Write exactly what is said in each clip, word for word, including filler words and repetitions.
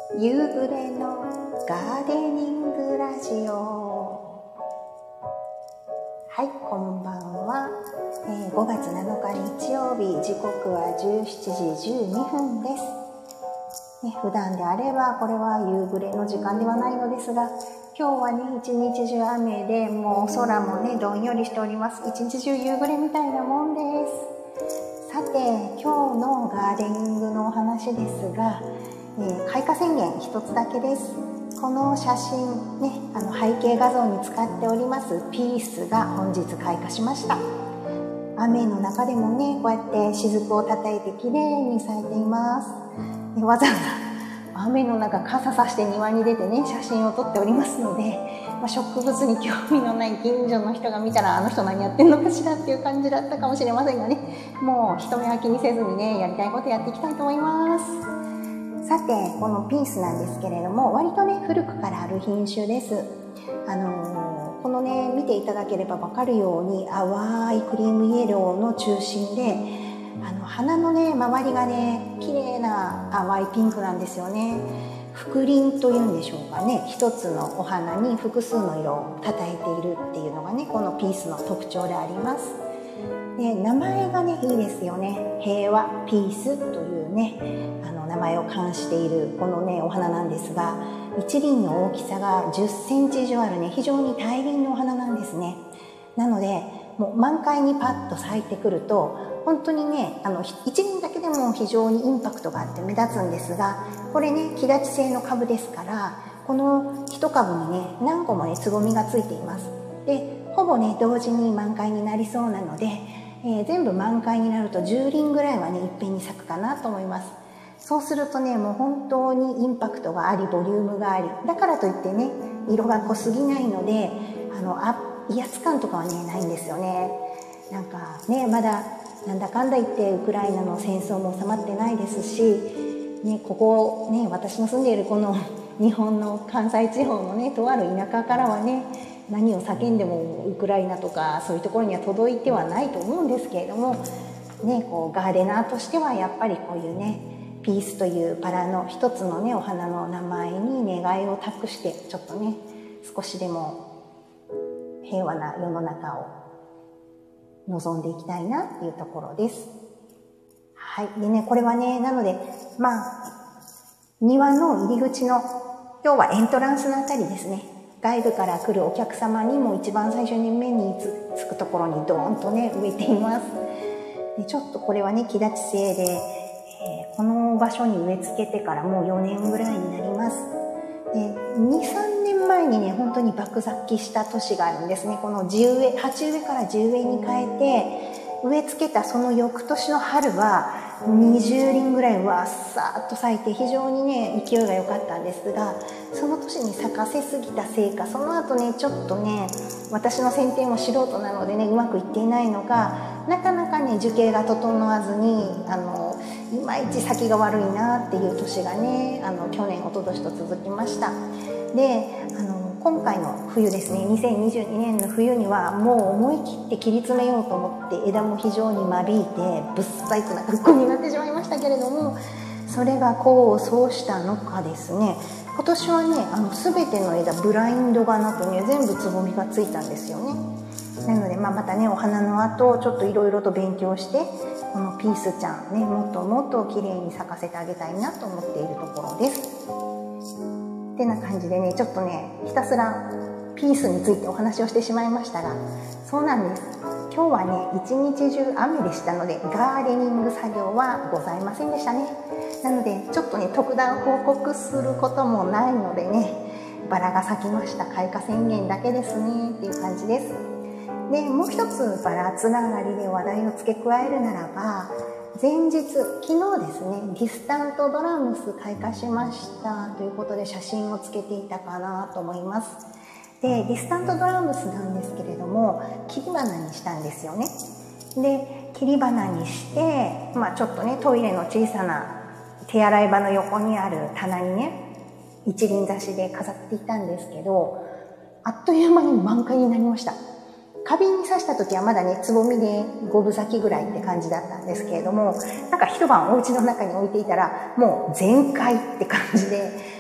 夕暮れのガーデニングラジオ。はい、こんばんは、えー、ごがつなのか日曜日、時刻はじゅうしちじじゅうにふんです、ね、普段であればこれは夕暮れの時間ではないのですが、今日はね一日中雨で、もう空もねどんよりしております。一日中夕暮れみたいなもんです。さて、今日のガーデニングのお話ですが、えー、開花宣言一つだけです。この写真ね、あの背景画像に使っておりますピースが本日開花しました。雨の中でもね、こうやって雫を叩いて綺麗に咲いています。でわざわざ雨の中傘さして庭に出てね写真を撮っておりますので、まあ、植物に興味のない近所の人が見たら、あの人何やってんのかしらっていう感じだったかもしれませんがね、もう人目は気にせずにね、やりたいことやっていきたいと思います。さて、このピースなんですけれども、割とね古くからある品種です。あのー、このね見ていただければ分かるように、淡いクリームイエローの中心で、あの花のね周りがね綺麗な淡いピンクなんですよね。覆輪というんでしょうかね、一つのお花に複数の色を叩いているっていうのがね、このピースの特徴であります。で、名前がねいいですよね。平和ピースというねあの名前を冠しているこのねお花なんですが、一輪の大きさがじゅっセンチ以上あるね、非常に大輪のお花なんですね。なのでもう満開にパッと咲いてくると、本当にねあの一輪だけでも非常にインパクトがあって目立つんですが、これね木立ち性の株ですから、この一株にね何個もねつぼみがついています。でほぼね同時に満開になりそうなので、えー、全部満開になるとじゅうりんぐらいはねいっぺんに咲くかなと思います。そうするとね、もう本当にインパクトがありボリュームがあり、だからといってね色が濃すぎないので、あのあ威圧感とかはねないんですよね。なんかねまだなんだかんだ言ってウクライナの戦争も収まってないですし、ね、ここね私の住んでいるこの日本の関西地方のねとある田舎からはね、何を叫んでもウクライナとかそういうところには届いてはないと思うんですけれども、ね、こうガーデナーとしてはやっぱりこういうねピースというバラの一つのねお花の名前に願いを託して、ちょっとね少しでも平和な世の中を望んでいきたいなっていうところです。はい。でね、これはね、なので、まあ、庭の入り口の、要はエントランスのあたりですね。外部から来るお客様にも一番最初に目につくところにドーンとね、植えています。でちょっとこれはね、木立ち性で、えー、この場所に植え付けてからもうよねんぐらいになります。で、に、さんねんまえにね、本当に爆咲きした年があるんですね。この地植え、鉢植えから地植えに変えて、植え付けたその翌年の春はにじゅうりんぐらいわっさーっと咲いて、非常にね勢いが良かったんですが、その年に咲かせすぎたせいか、その後ねちょっとね私の剪定も素人なのでねうまくいっていないのか、なかなかね樹形が整わずに、あのいまいち先が悪いなっていう年がね、あの去年一昨年と続きました。で、あの今回の冬ですね、にせんにじゅうにねんの冬にはもう思い切って切り詰めようと思って、枝も非常に間引いてぶっ細工な格好になってしまいましたけれども、それが功を奏したのかですね、今年はねあの全ての枝ブラインドがなくね全部つぼみがついたんですよね。なので、まあ、またねお花の後ちょっといろいろと勉強して、このピースちゃんねもっともっと綺麗に咲かせてあげたいなと思っているところです。ってな感じでね、ちょっとねひたすらピースについてお話をしてしまいましたが、そうなんです、今日はね一日中雨でしたのでガーデニング作業はございませんでしたね。なのでちょっとね特段報告することもないのでね、バラが咲きました開花宣言だけですねっていう感じです。で、もう一つバラつながりで話題を付け加えるならば、前日、昨日ですね、ディスタントドラムス開花しましたということで写真をつけていたかなと思います。で、ディスタントドラムスなんですけれども、切り花にしたんですよね。で、切り花にして、まあちょっとね、トイレの小さな手洗い場の横にある棚にね、一輪挿しで飾っていたんですけど、あっという間に満開になりました。花瓶に刺した時はまだねつぼみでごぶ咲きぐらいって感じだったんですけれども、なんか一晩お家の中に置いていたらもう全開って感じで、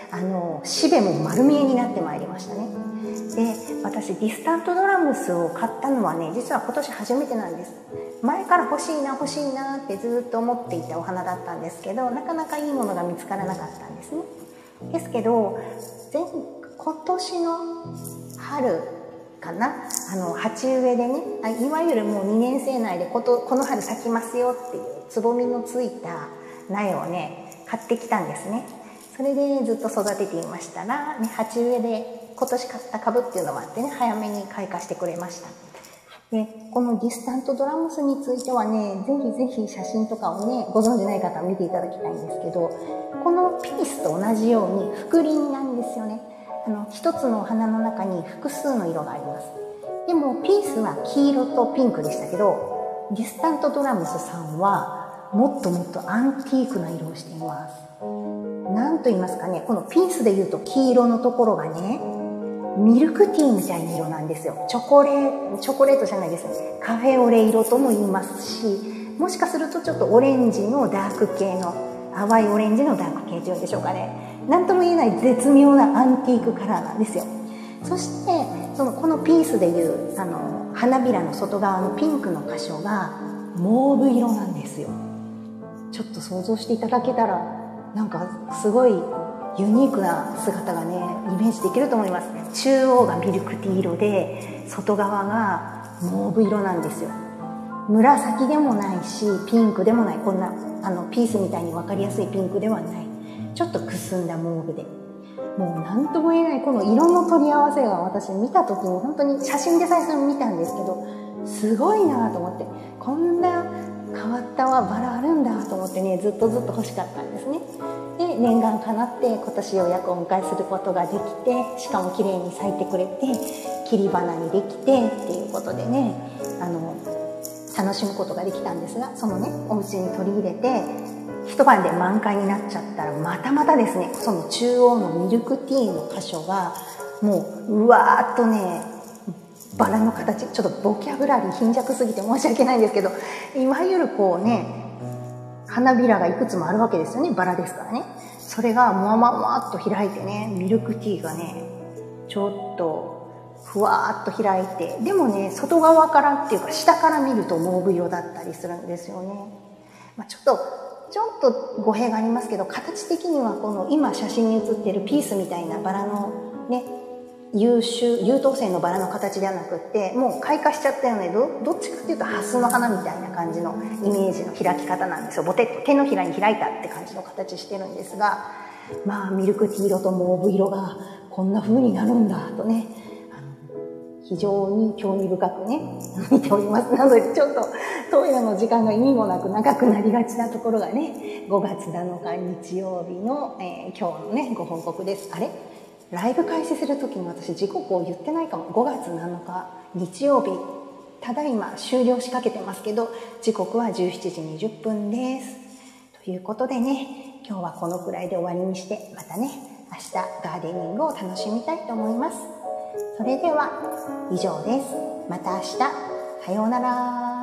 あのしべも丸見えになってまいりましたね。で、私ディスタントドラムスを買ったのはね、実は今年初めてなんです。前から欲しいな欲しいなってずっと思っていたお花だったんですけど、なかなかいいものが見つからなかったんですね。ですけど前今年の春かな、あの鉢植えでね、いわゆるもうにねん生内でこと、この春咲きますよっていうつぼみのついた苗をね買ってきたんですね。それでずっと育てていましたら、ね、鉢植えで今年買った株っていうのもあってね、早めに開花してくれました。で、このディスタントドラムスについてはね、ぜひぜひ写真とかをね、ご存じない方は見ていただきたいんですけど、このピースと同じように覆輪なんですよね。あの一つのお花の中に複数の色があります。でもピースは黄色とピンクでしたけど、ディスタントドラムスさんはもっともっとアンティークな色をしています。なんと言いますかね、このピースでいうと黄色のところがね、ミルクティーみたいな色なんですよ。チョコレート、チョコレートじゃないですね。カフェオレ色とも言いますし、もしかするとちょっとオレンジのダーク系の、淡いオレンジのダーク系というんでしょうかね。なんとも言えない絶妙なアンティークカラーなんですよ。そしてそのこのピースでいうあの花びらの外側のピンクの箇所がモーブ色なんですよ。ちょっと想像していただけたら、なんかすごいユニークな姿がねイメージできると思います。中央がミルクティー色で外側がモーブ色なんですよ。紫でもないしピンクでもない、こんなあのピースみたいに分かりやすいピンクではない、ちょっとくすんだモーブで、もう何とも言えないこの色の取り合わせが、私見た時に本当に写真で最初に見たんですけど、すごいなと思って、こんな変わったバラあるんだと思ってね、ずっとずっと欲しかったんですね。で、念願かなって今年ようやくお迎えすることができて、しかも綺麗に咲いてくれて切り花にできてっていうことでね、あの楽しむことができたんですが、そのねお家に取り入れて一晩で満開になっちゃったら、またまたですね、その中央のミルクティーの箇所がもううわーっとね、バラの形、ちょっとボキャブラリー貧弱すぎて申し訳ないんですけど、いわゆるこうね、花びらがいくつもあるわけですよね、バラですからね。それがもわもわっと開いてね、ミルクティーがねちょっとふわーっと開いて、でもね外側からっていうか下から見るとモーブ色だったりするんですよね。まあ、ちょっとちょっと語弊がありますけど、形的にはこの今写真に写っているピースみたいなバラのね、優秀優等生のバラの形ではなくって、もう開花しちゃったよね、 ど, どっちかっていうとハスの花みたいな感じのイメージの開き方なんですよ。ボテッと手のひらに開いたって感じの形してるんですが、まあミルクティー色とモーブ色がこんな風になるんだとね、非常に興味深くね見ております。なのでちょっとトイレの時間が意味もなく長くなりがちなところがね、ごがつなのか日曜日の、えー、今日のねご報告です。あれ、ライブ開始する時に私時刻を言ってないかも。ごがつなのか日曜日、ただいま終了しかけてますけど、時刻はじゅうしちじにじゅっぷんです。ということでね、今日はこのくらいで終わりにして、またね明日ガーデニングを楽しみたいと思います。それでは以上です。また明日。さようなら。